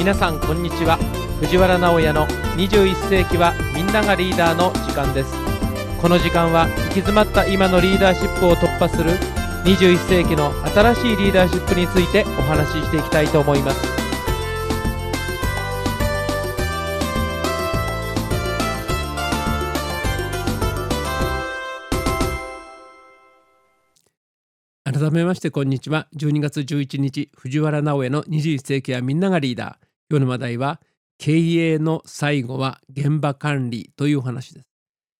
皆さんこんにちは。藤原直哉の21世紀はみんながリーダーの時間です。この時間は行き詰まった今のリーダーシップを突破する21世紀の新しいリーダーシップについてお話ししていきたいと思います。改めましてこんにちは。12月11日藤原直哉の21世紀はみんながリーダー。今日の話題は経営の最後は現場管理というお話です。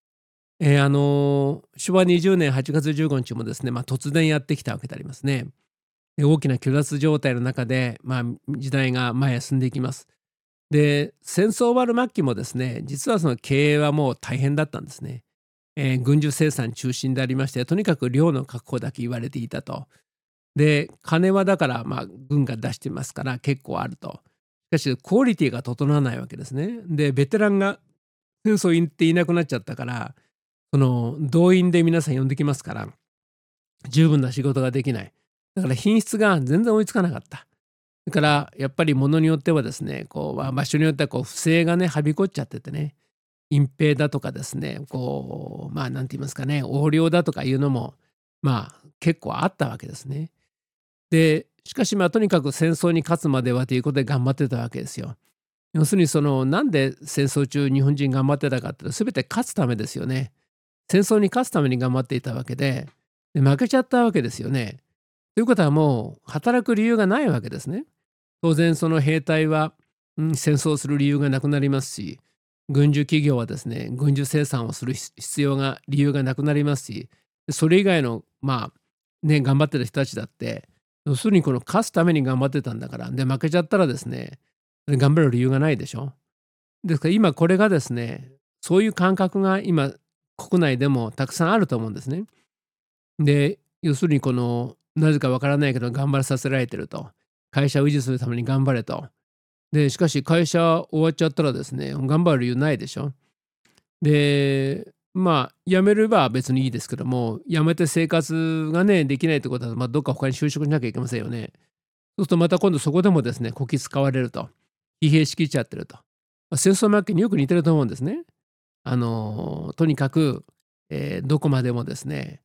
昭和20年8月15日もですね、突然やってきたわけでありますね。大きな虚脱状態の中で、時代が前へ進んでいきます。で、戦争終わる末期もですね、実はその経営はもう大変だったんですね。軍需生産中心でありまして、とにかく量の確保だけ言われていたと。で、金はだから軍が出してますから結構あると。しかしクオリティが整わないわけですね。で、ベテランが戦争行っていなくなっちゃったから、その動員で皆さん呼んできますから十分な仕事ができない。だから品質が全然追いつかなかった。だからやっぱり物によってはですね、場所によっては不正がねはびこっちゃっててね、隠蔽だとかですね、なんて言いますかね、横領だとかいうのも結構あったわけですね。で、しかしとにかく戦争に勝つまではということで頑張ってたわけですよ。要するになんで戦争中日本人頑張ってたかって全て勝つためですよね。戦争に勝つために頑張っていたわけで、負けちゃったわけですよね。ということはもう働く理由がないわけですね。当然その兵隊は、戦争する理由がなくなりますし、軍需企業はですね軍需生産をする理由がなくなりますし、それ以外の頑張ってる人たちだって要するにこの勝つために頑張ってたんだから、で負けちゃったらですね頑張る理由がないでしょ。ですから今これがですね、そういう感覚が今国内でもたくさんあると思うんですね。で、要するになぜかわからないけど頑張らさせられてると。会社を維持するために頑張れと。で、しかし会社終わっちゃったらですね、頑張る理由ないでしょ。で、辞めれば別にいいですけども、辞めて生活がね、できないってことは、どっか他に就職しなきゃいけませんよね。そうするとまた今度そこでもですね、こき使われると。疲弊しきっちゃってると。戦争末期によく似てると思うんですね。とにかく、どこまでもですね、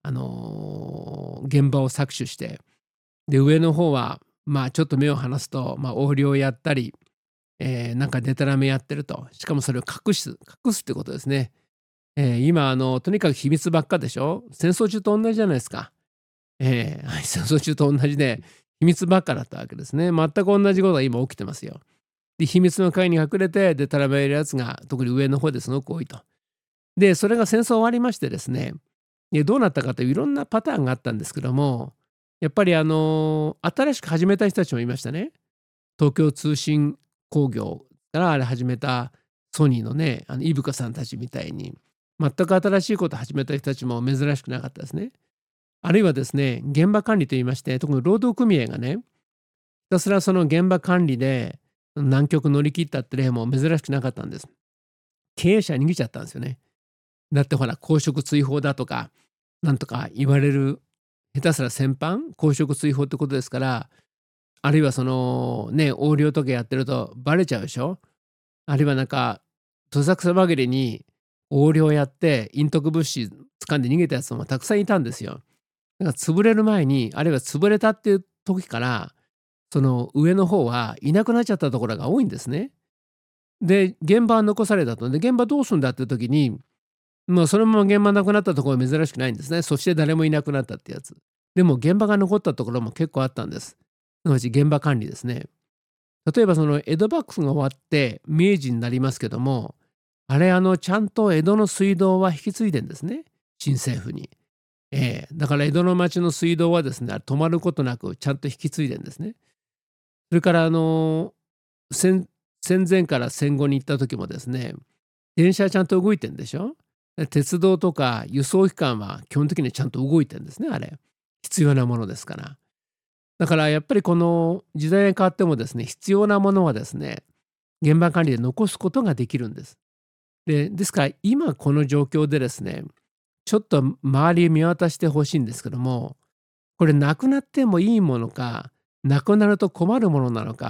現場を搾取して、で、上の方は、ちょっと目を離すと、横領やったり、なんかデタラメやってると。しかもそれを隠すってことですね。今とにかく秘密ばっかでしょ。戦争中と同じじゃないですか。戦争中と同じで秘密ばっかだったわけですね。全く同じことが今起きてますよ。で、秘密の会に隠れてデタラメやるやつが特に上の方ですごく多いと。で、それが戦争終わりましてですね、どうなったかといういろんなパターンがあったんですけども、やっぱり新しく始めた人たちもいましたね。東京通信工業からあれ始めたソニーのね、伊深さんたちみたいに全く新しいことを始めた人たちも珍しくなかったですね。あるいはですね、現場管理といいまして、特に労働組合がね、ひたすらその現場管理で難局乗り切ったって例も珍しくなかったんです。経営者逃げちゃったんですよね。だってほら、公職追放だとかなんとか言われる、下手すら戦犯公職追放ってことですから、あるいは横領とかやってるとバレちゃうでしょ。あるいはなんかどさくさ紛れに横領やって陰徳物資掴んで逃げたやつもたくさんいたんですよ。だから潰れる前に、あるいは潰れたっていう時からその上の方はいなくなっちゃったところが多いんですね。で、現場は残されたと。で、現場どうするんだっていう時に、そのまま現場なくなったところは珍しくないんですね。そして誰もいなくなったってやつ。でも現場が残ったところも結構あったんです。すなわち現場管理ですね。例えばその江戸幕府が終わって明治になりますけども、あれちゃんと江戸の水道は引き継いでんですね。新政府に。だから江戸の町の水道はですね、止まることなくちゃんと引き継いでんですね。それから戦前から戦後に行った時もですね、電車はちゃんと動いてんでしょ。鉄道とか輸送機関は基本的にちゃんと動いてんですね、あれ。必要なものですから。だからやっぱりこの時代が変わってもですね、必要なものはですね、現場管理で残すことができるんです。ですから今この状況でですね、ちょっと周り見渡してほしいんですけども、これなくなってもいいものか、なくなると困るものなのか、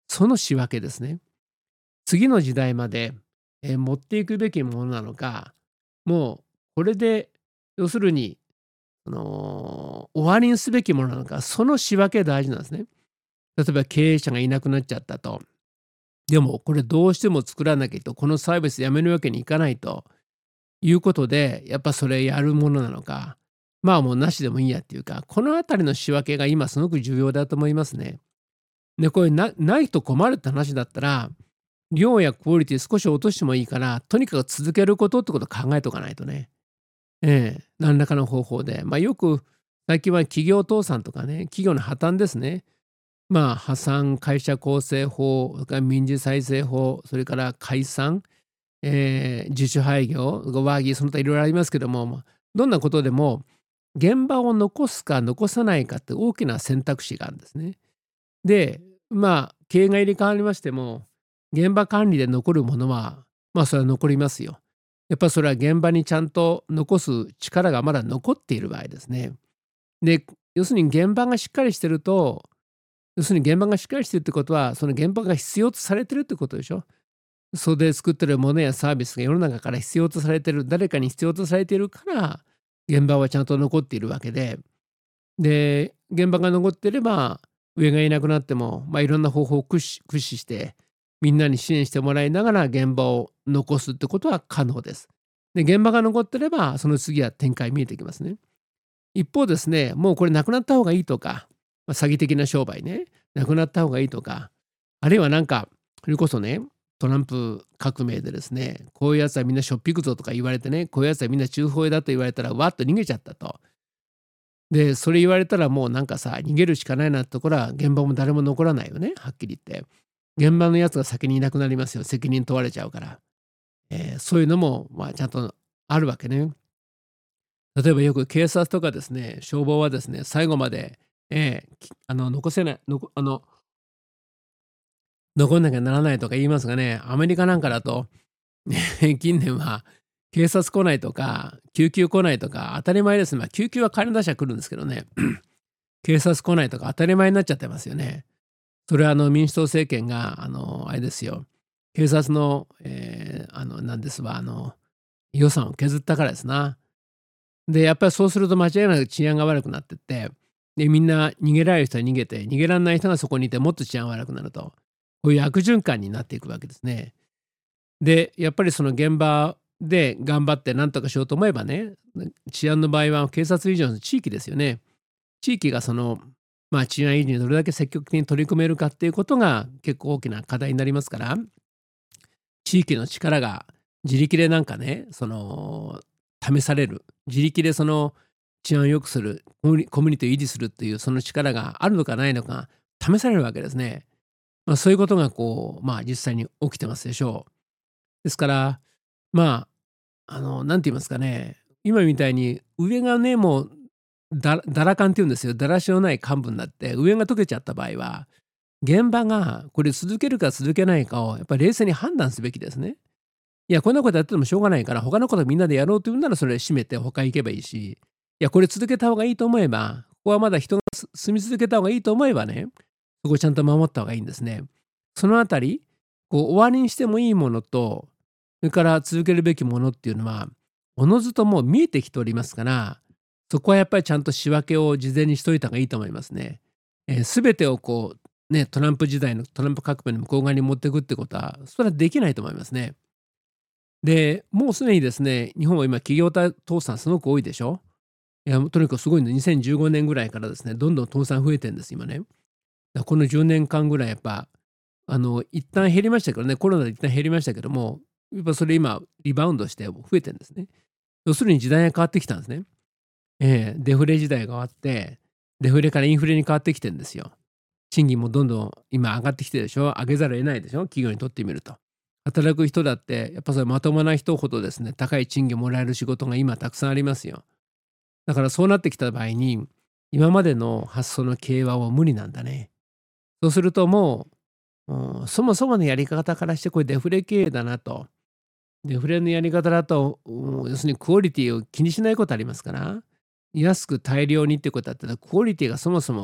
その仕分けですね。次の時代まで、持っていくべきものなのか、もうこれで要するに、終わりにすべきものなのか、その仕分け大事なんですね。例えば経営者がいなくなっちゃったと。でもこれどうしても作らなきゃと、このサービスやめるわけにいかないということで、やっぱそれやるものなのか、まあもうなしでもいいやっていうか、このあたりの仕分けが今すごく重要だと思いますね。で、これないと困るって話だったら、量やクオリティ少し落としてもいいから、とにかく続けることってことを考えとかないとね。何らかの方法で。よく最近は企業倒産とかね、企業の破綻ですね。破産、会社構成法、それから民事再生法、それから解散、自主廃業、和議、その他いろいろありますけども、どんなことでも現場を残すか残さないかって大きな選択肢があるんですね。で、経営が入れ替わりましても、現場管理で残るものは、それは残りますよ。やっぱそれは現場にちゃんと残す力がまだ残っている場合ですね。で、要するに現場がしっかりしてると、要するに現場がしっかりしてるってことは、その現場が必要とされてるってことでしょ。それで作ってるものやサービスが世の中から必要とされてる、誰かに必要とされているから、現場はちゃんと残っているわけで、で、現場が残っていれば、上がいなくなっても、いろんな方法を駆使して、みんなに支援してもらいながら現場を残すってことは可能です。で、現場が残ってれば、その次は展開見えてきますね。一方ですね、もうこれなくなった方がいいとか、詐欺的な商売ね、なくなった方がいいとか、あるいはなんか、それこそね、トランプ革命でですね、こういうやつはみんなしょっぴくぞとか言われてね、こういうやつはみんな中鋒だと言われたら、わっと逃げちゃったと。で、それ言われたらもうなんかさ、逃げるしかないなってところは、現場も誰も残らないよね、はっきり言って。現場のやつが先にいなくなりますよ、責任問われちゃうから。そういうのも、ちゃんとあるわけね。例えばよく警察とかですね、消防はですね、最後まで、残せない、残んなきゃならないとか言いますがね、アメリカなんかだと、近年は警察来ないとか、救急来ないとか当たり前ですね。救急は金出しゃ来るんですけどね、警察来ないとか当たり前になっちゃってますよね。それは民主党政権が、あれですよ、警察の、なんですわ、予算を削ったからですな。で、やっぱりそうすると間違いなく治安が悪くなってって、で、みんな逃げられる人は逃げて、逃げられない人がそこにいてもっと治安悪くなると。こういう悪循環になっていくわけですね。で、やっぱりその現場で頑張って何とかしようと思えばね、治安の場合は警察以上の地域ですよね。地域が治安維持にどれだけ積極的に取り組めるかっていうことが結構大きな課題になりますから、地域の力が自力でなんかね、試される。自力でその治安を良くする、コミュニティを維持するっていうその力があるのかないのか試されるわけですね。そういうことが実際に起きてますでしょう。ですから、なんて言いますかね、今みたいに上がね、もうだらかんって言うんですよ。だらしのない幹部になって上が溶けちゃった場合は、現場がこれ続けるか続けないかをやっぱり冷静に判断すべきですね。いや、こんなことやっててもしょうがないから、他のことみんなでやろうと言うならそれ閉めて他行けばいいし、いや、これ続けた方がいいと思えば、ここはまだ人が住み続けた方がいいと思えばね、そこをちゃんと守った方がいいんですね。そのあたり、終わりにしてもいいものと、それから続けるべきものっていうのは、おのずともう見えてきておりますから、そこはやっぱりちゃんと仕分けを事前にしといた方がいいと思いますね。全てをトランプ時代のトランプ革命の向こう側に持っていくってことは、それはできないと思いますね。で、もうすでにですね、日本は今企業倒産すごく多いでしょ。いや、とにかくすごいの、2015年ぐらいからですね、どんどん倒産増えてんです、今ね。この10年間ぐらいやっぱ、一旦減りましたけどね、コロナで一旦減りましたけども、やっぱそれ今リバウンドして増えてんですね。要するに時代が変わってきたんですね。デフレ時代が終わって、デフレからインフレに変わってきてんですよ。賃金もどんどん今上がってきてるでしょ。上げざるを得ないでしょ、企業にとってみると。働く人だってやっぱそれまともな人ほどですね、高い賃金をもらえる仕事が今たくさんありますよ。だからそうなってきた場合に、今までの発想の経営はもう無理なんだね。そうするともう、そもそものやり方からしてこれデフレ経営だなと。デフレのやり方だと、要するにクオリティを気にしないことありますから、安く大量にってことだったらクオリティがそもそも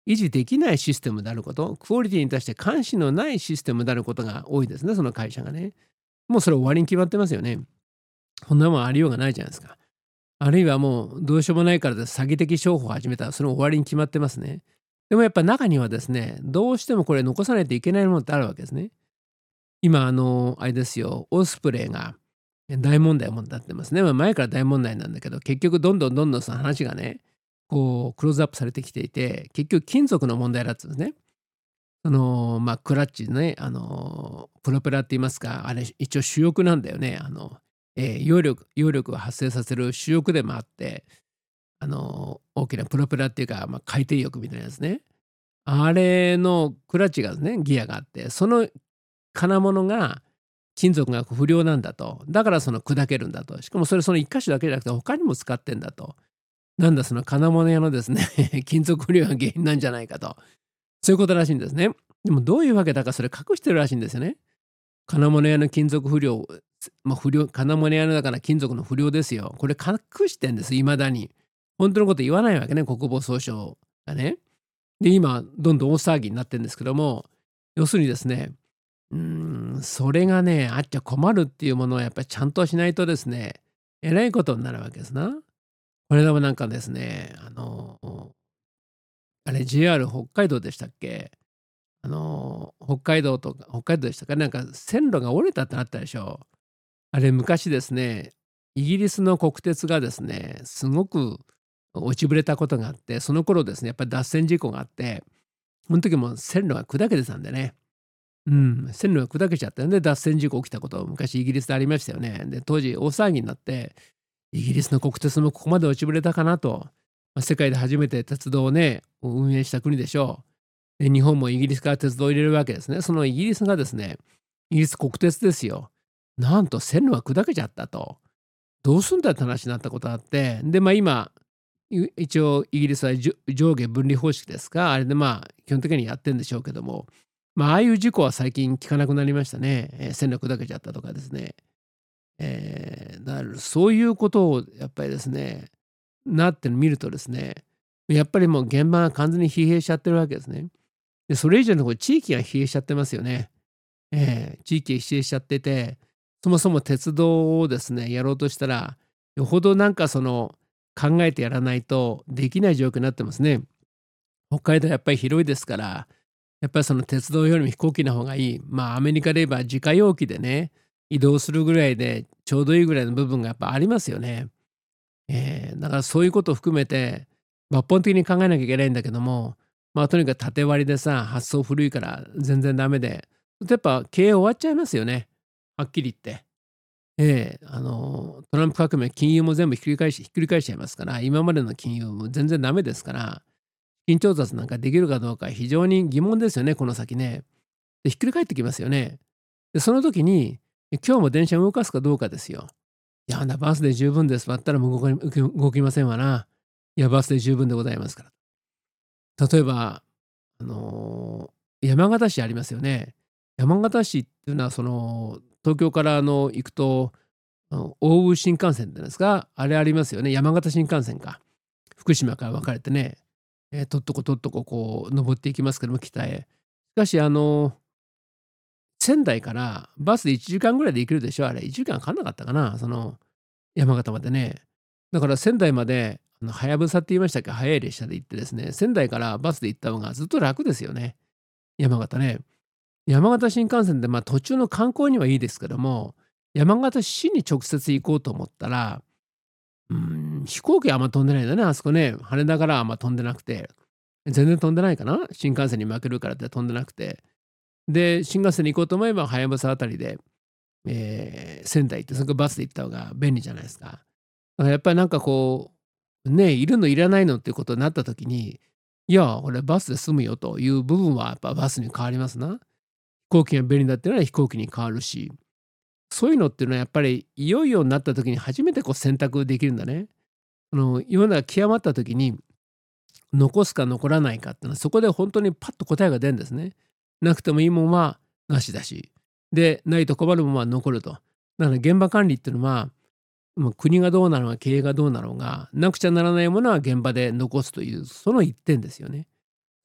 維持できないシステムであること、クオリティに対して関心のないシステムであることが多いですね、その会社がね。もうそれ終わりに決まってますよね。こんなもんありようがないじゃないですか。あるいはもうどうしようもないからで詐欺的商法を始めたらその終わりに決まってますね。でもやっぱ中にはですね、どうしてもこれ残さないといけないものってあるわけですね。今あれですよ、オスプレイが大問題になってますね。前から大問題なんだけど、結局どんどんどんどんその話がね、こうクローズアップされてきていて、結局金属の問題だったんですね。クラッチね、プロペラって言いますか、あれ一応主翼なんだよね。揚力を発生させる主翼でもあって、大きなプロペラっていうか、回転翼みたいなやつね。あれのクラッチがね、ギアがあって、その金物が金属が不良なんだと。だからその砕けるんだと。しかもそれその一箇所だけじゃなくて他にも使ってんだと。なんだその金物屋のですね金属不良が原因なんじゃないかと。そういうことらしいんですね。でもどういうわけだかそれ隠してるらしいんですよね。金物屋の金属不良、金物屋のだから金属の不良ですよ。これ隠してんです、いまだに。本当のこと言わないわけね、国防総省がね。で、今、どんどん大騒ぎになってるんですけども、要するにですね、それがね、あっちゃ困るっていうものをやっぱりちゃんとしないとですね、えらいことになるわけですな。これでもなんかですね、あれ JR 北海道でしたっけ？北海道でしたか、なんか線路が折れたってなったでしょ。あれ昔ですね、イギリスの国鉄がですね、すごく落ちぶれたことがあって、その頃ですね、やっぱり脱線事故があって、その時も線路が砕けてたんでね。線路が砕けちゃったんで脱線事故起きたこと昔イギリスでありましたよね。で、当時大騒ぎになって、イギリスの国鉄もここまで落ちぶれたかなと。世界で初めて鉄道をね、運営した国でしょう。で、日本もイギリスから鉄道を入れるわけですね。そのイギリスがですね、イギリス国鉄ですよ。なんと線路が砕けちゃったと。どうすんだって話になったことがあって、で、今、一応イギリスは上下分離方式ですか、あれで基本的にやってんでしょうけども、ああいう事故は最近聞かなくなりましたね。線路砕けちゃったとかですね。だからそういうことをやっぱりですね、なってるの見るとですね、やっぱりもう現場が完全に疲弊しちゃってるわけですね。で、それ以上に地域が疲弊しちゃってますよね。地域が疲弊しちゃってて、そもそも鉄道をですね、やろうとしたら、よほどなんか考えてやらないとできない状況になってますね。北海道やっぱり広いですから、やっぱりその鉄道よりも飛行機の方がいい。アメリカで言えば自家用機でね、移動するぐらいでちょうどいいぐらいの部分がやっぱありますよね。だからそういうことを含めて、抜本的に考えなきゃいけないんだけども、とにかく縦割りでさ、発想古いから全然ダメで、やっぱ経営終わっちゃいますよね。はっきり言って。トランプ革命、金融も全部ひっくり返しちゃいますから、今までの金融も全然ダメですから、資金調達なんかできるかどうか非常に疑問ですよね、この先ね。で、ひっくり返ってきますよね。で、その時に、今日も電車を動かすかどうかですよ。いや、バスで十分です。割ったらもう動きませんわな。いや、バスで十分でございますから。例えば、あの山形市ありますよね。山形市っていうのは、東京から行くと、奥羽新幹線っていうんですか、あれありますよね。山形新幹線か。福島から分かれてね、とっとことっとここう登っていきますけども、北へ。しかし、仙台からバスで1時間ぐらいで行けるでしょ、あれ。1時間かかんなかったかな、山形までね。だから仙台まで、はやぶさって言いましたっけ、速い列車で行ってですね、仙台からバスで行った方がずっと楽ですよね、山形ね。山形新幹線で、途中の観光にはいいですけども、山形市に直接行こうと思ったら、飛行機はあんま飛んでないんだね、あそこね。羽田からはあんま飛んでなくて、全然飛んでないかな、新幹線に負けるからって飛んでなくて。で、新幹線に行こうと思えば、はやぶさあたりで、仙台行って、そこバスで行った方が便利じゃないですか。だからやっぱりなんかね、いるのいらないのっていうことになった時に、いや、俺バスで済むよという部分はやっぱバスに変わりますな。飛行機が便利だっていうのは飛行機に変わるし、そういうのっていうのはやっぱりいよいよになった時に初めて選択できるんだね。世の中極まった時に残すか残らないかっていうのはそこで本当にパッと答えが出るんですね。なくてもいいもんはなしだし、でないと困るもんは残ると。だから現場管理っていうのは、国がどうなのか経営がどうなのか、なくちゃならないものは現場で残すというその一点ですよね。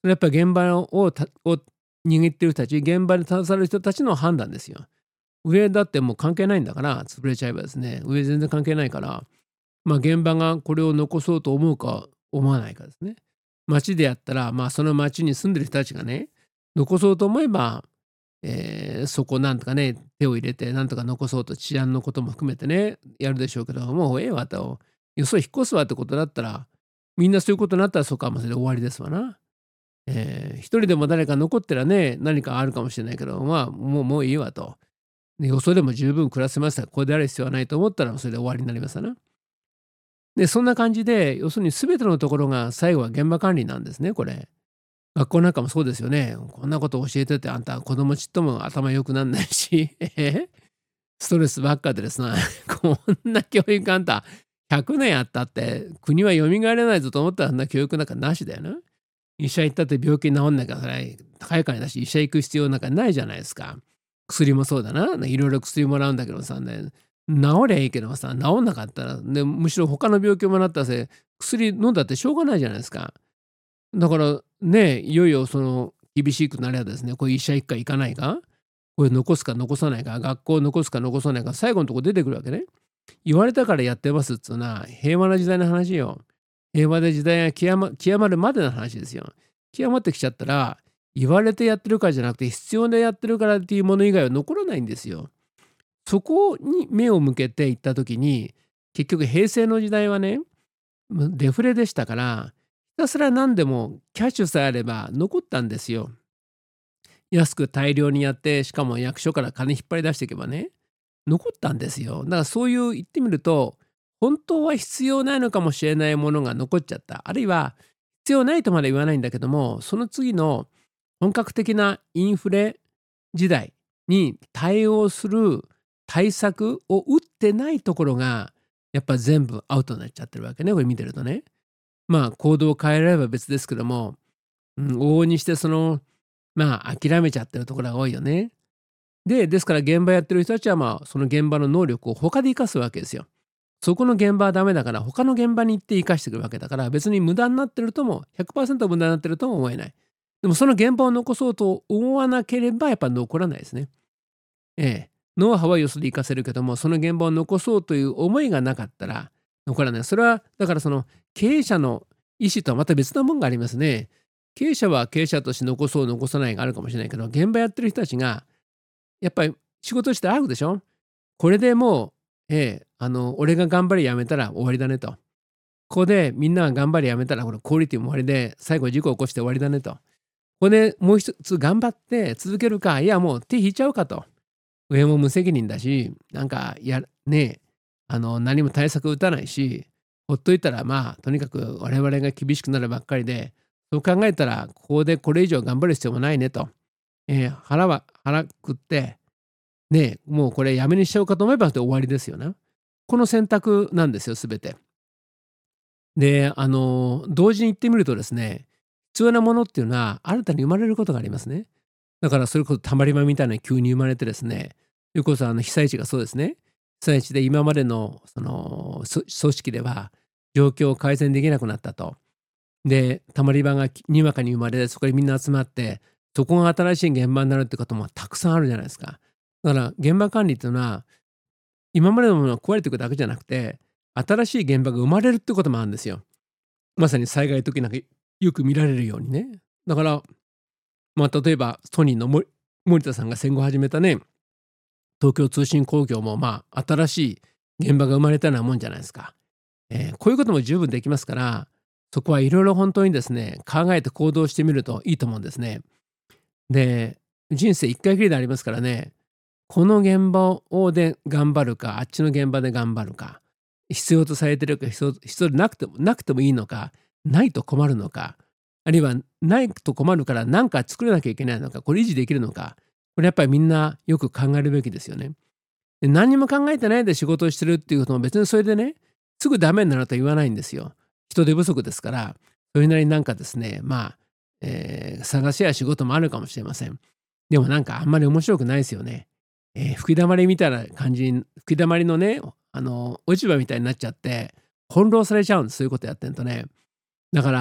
れやっぱり現場を握ってる人たち、現場に携わる人たちの判断ですよ。上だってもう関係ないんだから、潰れちゃえばですね、上全然関係ないから、現場がこれを残そうと思うか思わないかですね。町でやったら、その町に住んでる人たちがね、残そうと思えば、そこなんとかね、手を入れてなんとか残そうと治安のことも含めてね、やるでしょうけど、もうええわと、よそ引っ越すわってことだったら、みんなそういうことになったらそこはもうそれで終わりですわな。一人でも誰か残ってらね、何かあるかもしれないけど、もういいわと。で、よそでも十分暮らせました。これである必要はないと思ったら、それで終わりになりますわな。で、そんな感じで、要するに全てのところが最後は現場管理なんですね、これ。学校なんかもそうですよね。こんなこと教えてて、あんた子供ちっとも頭良くなんないし、ストレスばっかでですな、こんな教育あんた100年あったって国は蘇れないぞと思ったら、あんな教育なんかなしだよな。医者行ったって病気治んなきゃそれ高い金だし、医者行く必要なんかないじゃないですか。薬もそうだな。いろいろ薬もらうんだけどさ、ね、治りゃいいけどさ、治んなかったら、ね、むしろ他の病気もらったら薬飲んだってしょうがないじゃないですか。だからね、いよいよその厳しくなればですね、これ医者行くか行かないか、これ残すか残さないか、学校残すか残さないか、最後のとこ出てくるわけね。言われたからやってますっつうのは平和な時代の話よ。平和で時代が極まるまでの話ですよ。極まってきちゃったら、言われてやってるからじゃなくて必要でやってるからっていうもの以外は残らないんですよ。そこに目を向けていった時に、結局平成の時代はね、デフレでしたから、ひたすら何でもキャッシュさえあれば残ったんですよ。安く大量にやって、しかも役所から金引っ張り出していけばね、残ったんですよ。だからそういう言ってみると、本当は必要ないのかもしれないものが残っちゃった。あるいは必要ないとまで言わないんだけども、その次の本格的なインフレ時代に対応する対策を打ってないところが、やっぱ全部アウトになっちゃってるわけね、これ見てるとね。行動を変えられれば別ですけども、往々にして諦めちゃってるところが多いよね。ですから現場やってる人たちはその現場の能力を他で生かすわけですよ。そこの現場はダメだから他の現場に行って生かしてくるわけだから、別に無駄になってるとも100% 無駄になってるとも思えない。でもその現場を残そうと思わなければやっぱ残らないですね。ええ。ノウハウはよそで生かせるけども、その現場を残そうという思いがなかったら残らない。それはだからその経営者の意思とはまた別のもんがありますね。経営者は経営者として残そう残さないがあるかもしれないけど、現場やってる人たちがやっぱり仕事してあるでしょ。これでもう、俺が頑張りやめたら終わりだねと。ここでみんなが頑張りやめたら、このクオリティも終わりで、最後事故を起こして終わりだねと。ここでもう一つ頑張って続けるか、いやもう手引いちゃうかと。上も無責任だし、なんか何も対策打たないし、ほっといたらとにかく我々が厳しくなるばっかりで、そう考えたらここでこれ以上頑張る必要もないねと。腹くってもうこれやめにしちゃおうかと思えば終わりですよね。この選択なんですよ、すべて。で、同時に言ってみるとですね、必要なものっていうのは新たに生まれることがありますね。だからそれこそたまり場みたいなのに急に生まれてですね、それこそ被災地がそうですね。被災地で今までの組織では状況を改善できなくなったと。で、たまり場がにわかに生まれて、そこにみんな集まって、そこが新しい現場になるってこともたくさんあるじゃないですか。だから現場管理っていうのは、今までのものが壊れていくだけじゃなくて、新しい現場が生まれるってこともあるんですよ。まさに災害の時なんかよく見られるようにね。だから、例えばソニーの森田さんが戦後始めたね、東京通信工業も新しい現場が生まれたようなもんじゃないですか。こういうことも十分できますから、そこはいろいろ本当にですね、考えて行動してみるといいと思うんですね。で、人生一回きりでありますからね、この現場で頑張るか、あっちの現場で頑張るか、必要とされてるか、必要でなくてもいいのか、ないと困るのか、あるいはないと困るから何か作らなきゃいけないのか、これ維持できるのか、これやっぱりみんなよく考えるべきですよね。で、何にも考えてないで仕事をしてるっていうことも別にそれでね、すぐダメになるとは言わないんですよ。人手不足ですから、それなりになんかですね、探しや仕事もあるかもしれません。でもなんかあんまり面白くないですよね。吹き溜まりみたいな感じに、吹き溜まりのね、落ち葉みたいになっちゃって、翻弄されちゃうんです、そういうことやってんとね。だから、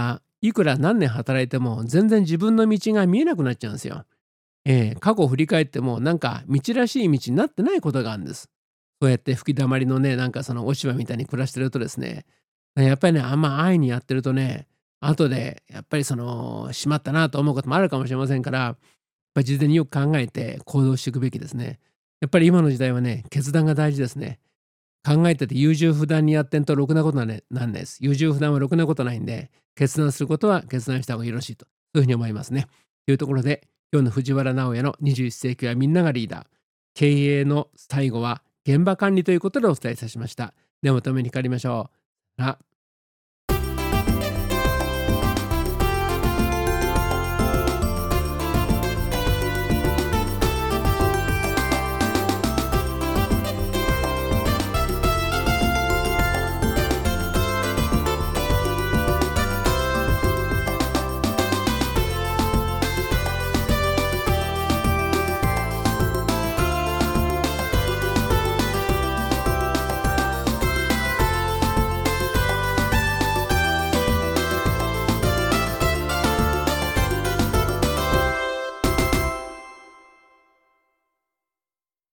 いくら何年働いても全然自分の道が見えなくなっちゃうんですよ。過去を振り返ってもなんか道らしい道になってないことがあるんです。そうやって吹き溜まりのね、なんかその落ち葉みたいに暮らしてるとですね、やっぱりね、あんま安易にやってるとね、後でやっぱりしまったなと思うこともあるかもしれませんから、やっぱり事前によく考えて行動していくべきですね。やっぱり今の時代はね、決断が大事ですね。考えてて優柔不断にやってんとろくなことはねなんないです。優柔不断はろくなことないんで、決断することは決断した方がよろしいと、そういうふうに思いますね。というところで、今日の藤原直哉の21世紀はみんながリーダー。経営の最後は現場管理ということでお伝えいたしました。ではまたお目にかかりましょう。